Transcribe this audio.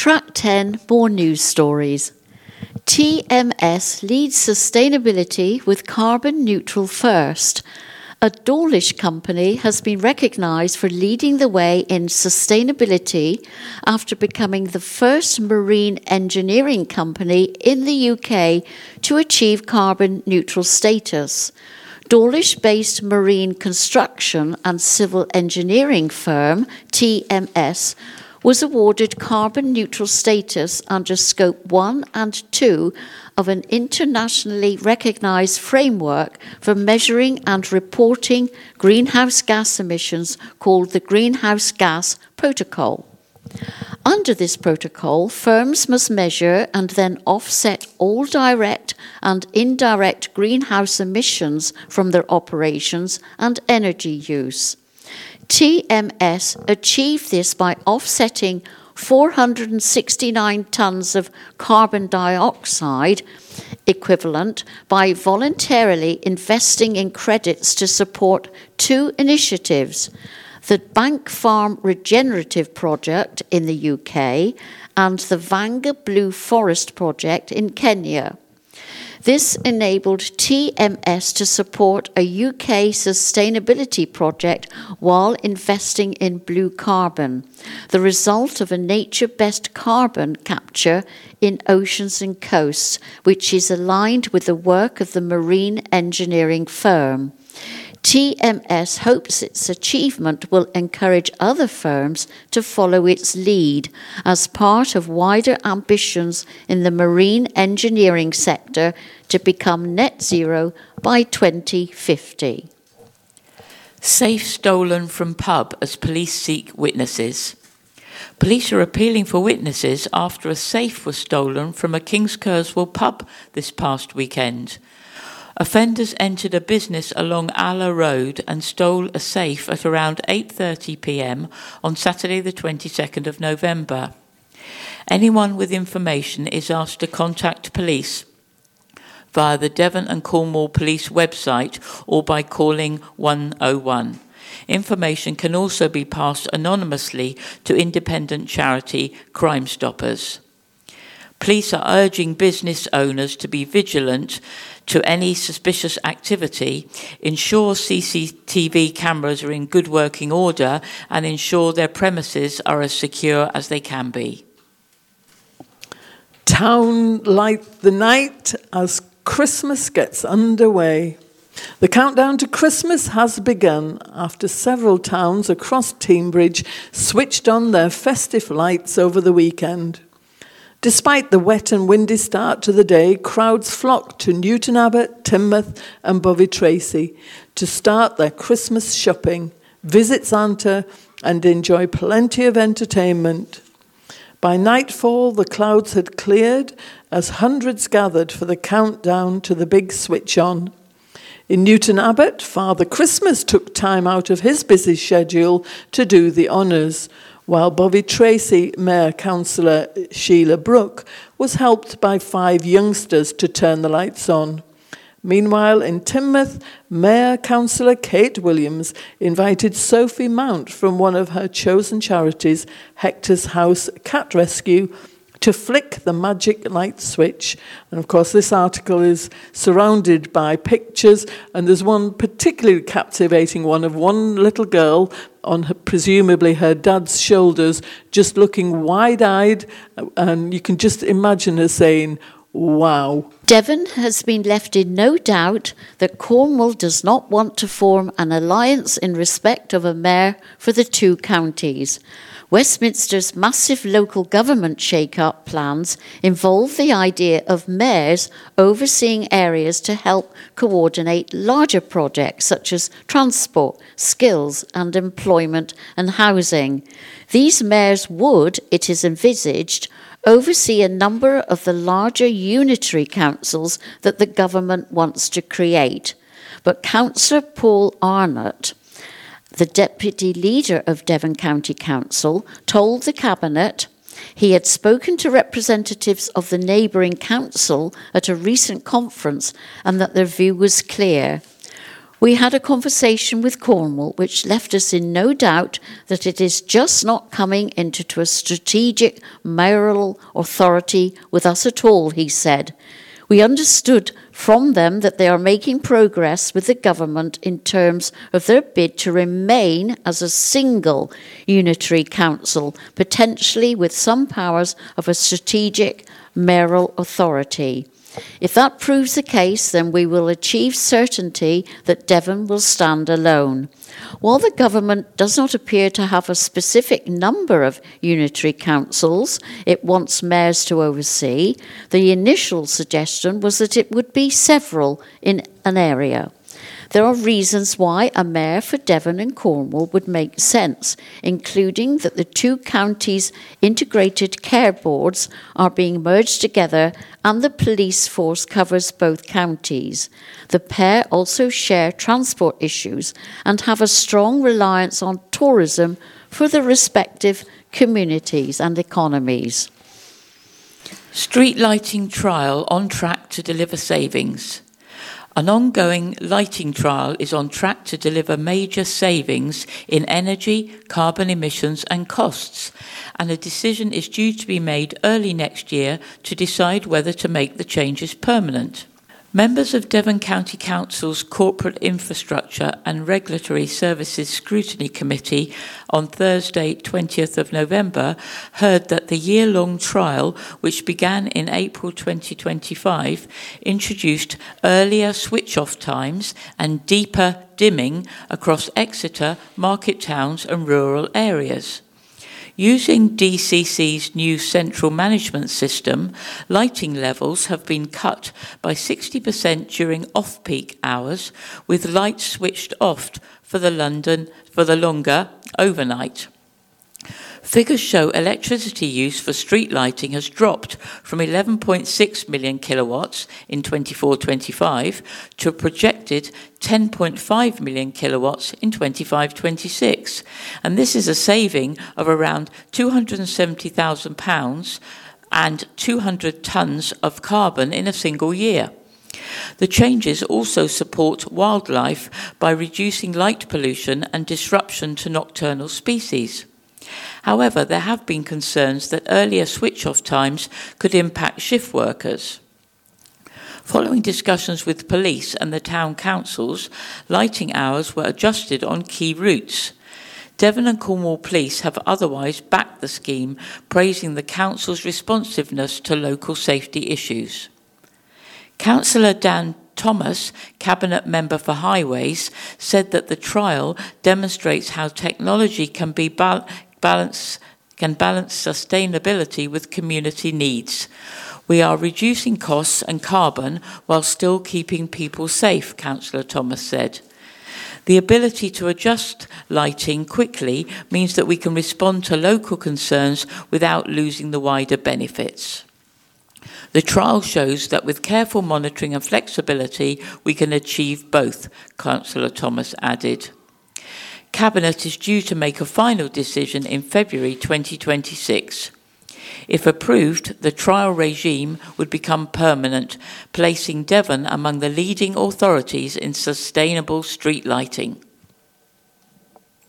Track 10, more news stories. TMS leads sustainability with carbon neutral first. A Dawlish company has been recognised for leading the way in sustainability after becoming the first marine engineering company in the UK to achieve carbon neutral status. Dawlish-based marine construction and civil engineering firm TMS was awarded carbon neutral status under Scope 1 and 2 of an internationally recognised framework for measuring and reporting greenhouse gas emissions called the Greenhouse Gas Protocol. Under this protocol, firms must measure and then offset all direct and indirect greenhouse emissions from their operations and energy use. TMS achieved this by offsetting 469 tonnes of carbon dioxide equivalent by voluntarily investing in credits to support two initiatives, the Bank Farm Regenerative Project in the UK and the Vanga Blue Forest Project in Kenya. This enabled TMS to support a UK sustainability project while investing in blue carbon, the result of a nature-based carbon capture in oceans and coasts, which is aligned with the work of the marine engineering firm. TMS hopes its achievement will encourage other firms to follow its lead as part of wider ambitions in the marine engineering sector to become net zero by 2050. Safe stolen from pub as police seek witnesses. Police are appealing for witnesses after a safe was stolen from a Kings Kerswell pub this past weekend. Offenders entered a business along Alla Road and stole a safe at around 8:30 p.m. on Saturday the 22nd of November. Anyone with information is asked to contact police via the Devon and Cornwall Police website or by calling 101. Information can also be passed anonymously to independent charity Crime Stoppers. Police are urging business owners to be vigilant to any suspicious activity, ensure CCTV cameras are in good working order, and ensure their premises are as secure as they can be. Town light the night as Christmas gets underway. The countdown to Christmas has begun after several towns across Teignbridge switched on their festive lights over the weekend. Despite the wet and windy start to the day, crowds flocked to Newton Abbot, Teignmouth and Bovey Tracy to start their Christmas shopping, visit Santa and enjoy plenty of entertainment. By nightfall, the clouds had cleared as hundreds gathered for the countdown to the big switch on. In Newton Abbot, Father Christmas took time out of his busy schedule to do the honours, while Bovey Tracy Mayor Councillor Sheila Brooke was helped by 5 youngsters to turn the lights on. Meanwhile, in Teignmouth, Mayor Councillor Kate Williams invited Sophie Mount from one of her chosen charities, Hector's House Cat Rescue, to flick the magic light switch. And of course, this article is surrounded by pictures, and there's one particularly captivating one of one little girl on presumably her dad's shoulders, just looking wide-eyed, and you can just imagine her saying, "Wow." Devon has been left in no doubt that Cornwall does not want to form an alliance in respect of a mayor for the 2 counties. Westminster's massive local government shake-up plans involve the idea of mayors overseeing areas to help coordinate larger projects such as transport, skills and employment and housing. These mayors would, it is envisaged, oversee a number of the larger unitary councils that the government wants to create. But Councillor Paul Arnott, the deputy leader of Devon County Council, told the Cabinet he had spoken to representatives of the neighbouring council at a recent conference and that their view was clear. We had a conversation with Cornwall which left us in no doubt that it is just not coming into a strategic mayoral authority with us at all, he said. We understood from them that they are making progress with the government in terms of their bid to remain as a single unitary council, potentially with some powers of a strategic mayoral authority. If that proves the case, then we will achieve certainty that Devon will stand alone. While the government does not appear to have a specific number of unitary councils it wants mayors to oversee, the initial suggestion was that it would be several in an area. There are reasons why a mayor for Devon and Cornwall would make sense, including that the two counties' integrated care boards are being merged together and the police force covers both counties. The pair also share transport issues and have a strong reliance on tourism for the respective communities and economies. Street lighting trial on track to deliver savings. An ongoing lighting trial is on track to deliver major savings in energy, carbon emissions and costs, and a decision is due to be made early next year to decide whether to make the changes permanent. Members of Devon County Council's Corporate Infrastructure and Regulatory Services Scrutiny Committee on Thursday, 20th of November, heard that the year-long trial, which began in April 2025, introduced earlier switch-off times and deeper dimming across Exeter, market towns and rural areas. Using DCC's new central management system, lighting levels have been cut by 60% during off-peak hours, with lights switched off for the longer overnight. Figures show electricity use for street lighting has dropped from 11.6 million kilowatts in 24-25 to a projected 10.5 million kilowatts in 25-26. And this is a saving of around £270,000 and 200 tonnes of carbon in a single year. The changes also support wildlife by reducing light pollution and disruption to nocturnal species. However, there have been concerns that earlier switch-off times could impact shift workers. Following discussions with police and the town councils, lighting hours were adjusted on key routes. Devon and Cornwall Police have otherwise backed the scheme, praising the council's responsiveness to local safety issues. Councillor Dan Thomas, Cabinet Member for Highways, said that the trial demonstrates how technology can balance sustainability with community needs. We are reducing costs and carbon while still keeping people safe, Councillor Thomas said. The ability to adjust lighting quickly means that we can respond to local concerns without losing the wider benefits. The trial shows that with careful monitoring and flexibility, we can achieve both, Councillor Thomas added. Cabinet is due to make a final decision in February 2026. If approved, the trial regime would become permanent, placing Devon among the leading authorities in sustainable street lighting.